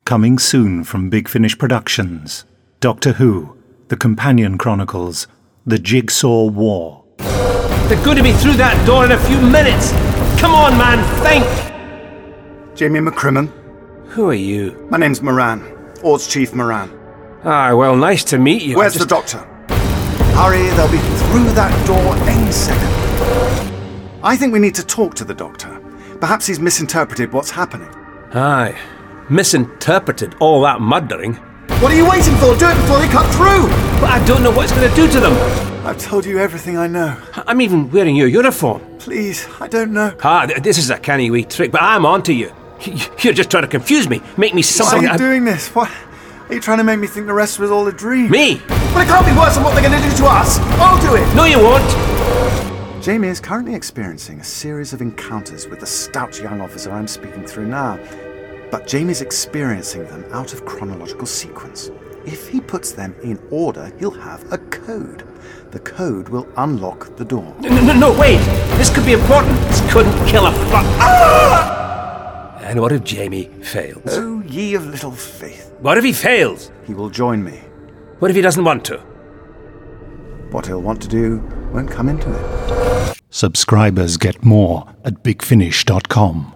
Coming soon from Big Finish Productions. Doctor Who, The Companion Chronicles, The Jigsaw War. They're going to be through that door in a few minutes. Come on, man, think! Jamie McCrimmon. Who are you? My name's Moran. Ords Chief Moran. Ah, well, nice to meet you. Where's the doctor? Hurry, they'll be through that door any second. I think we need to talk to the doctor. Perhaps he's misinterpreted what's happening. Aye. Misinterpreted all that murdering. What are you waiting for? Do it before they cut through! But I don't know what it's going to do to them. I've told you everything I know. I'm even wearing your uniform. Please, I don't know. This is a canny wee trick, but I'm on to you. You're just trying to confuse me, make me something... Why are you doing this? What? Are you trying to make me think the rest was all a dream? Me? But it can't be worse than what they're going to do to us. I'll do it. No, you won't. Jamie is currently experiencing a series of encounters with the stout young officer I'm speaking through now. But Jamie's experiencing them out of chronological sequence. If he puts them in order, he'll have a code. The code will unlock the door. No, wait! This could be important. This couldn't kill a fuck. Ah! And what if Jamie fails? Oh, ye of little faith. What if he fails? He will join me. What if he doesn't want to? What he'll want to do won't come into it. Subscribers get more at bigfinish.com.